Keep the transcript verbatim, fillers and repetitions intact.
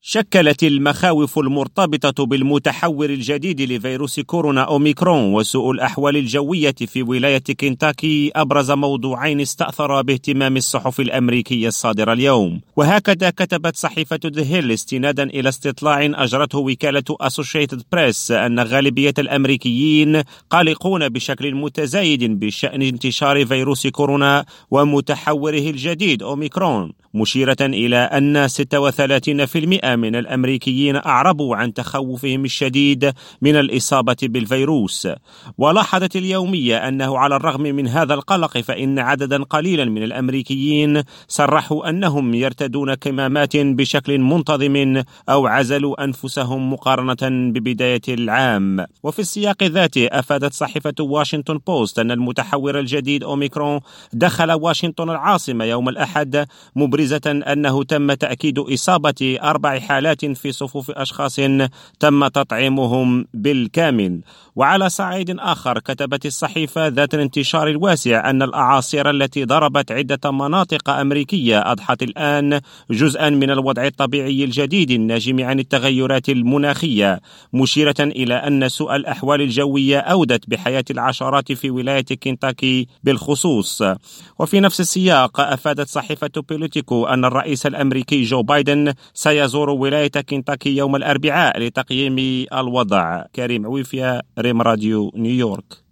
شكلت المخاوف المرتبطة بالمتحور الجديد لفيروس كورونا أوميكرون وسوء الأحوال الجوية في ولاية كنتاكي أبرز موضوعين استأثرا باهتمام الصحف الأمريكية الصادرة اليوم. وهكذا كتبت صحيفة ذا هيل استنادا إلى استطلاع أجرته وكالة أسوشيتد بريس أن غالبية الأمريكيين قلقون بشكل متزايد بشأن انتشار فيروس كورونا ومتحوره الجديد أوميكرون، مشيرة إلى أن ستة وثلاثين بالمئة من الأمريكيين أعربوا عن تخوفهم الشديد من الإصابة بالفيروس. ولاحظت اليومية أنه على الرغم من هذا القلق فإن عددا قليلا من الأمريكيين صرحوا أنهم يرتدون كمامات بشكل منتظم أو عزلوا أنفسهم مقارنة ببداية العام. وفي السياق ذاته أفادت صحيفة واشنطن بوست أن المتحور الجديد أوميكرون دخل واشنطن العاصمة يوم الأحد، مبرزة أنه تم تأكيد إصابة أربع حالات في صفوف أشخاص تم تطعيمهم بالكامل. وعلى صعيد آخر كتبت الصحيفة ذات الانتشار الواسع أن الأعاصير التي ضربت عدة مناطق أمريكية أضحت الآن جزءا من الوضع الطبيعي الجديد الناجم عن التغيرات المناخية، مشيرة إلى أن سوء الأحوال الجوية أودت بحياة العشرات في ولاية كنتاكي بالخصوص. وفي نفس السياق أفادت صحيفة بوليتيكو أن الرئيس الأمريكي جو بايدن سيزور ولاية كنتاكي يوم الأربعاء لتقييم الوضع. كريم عويفية، ريم راديو، نيويورك.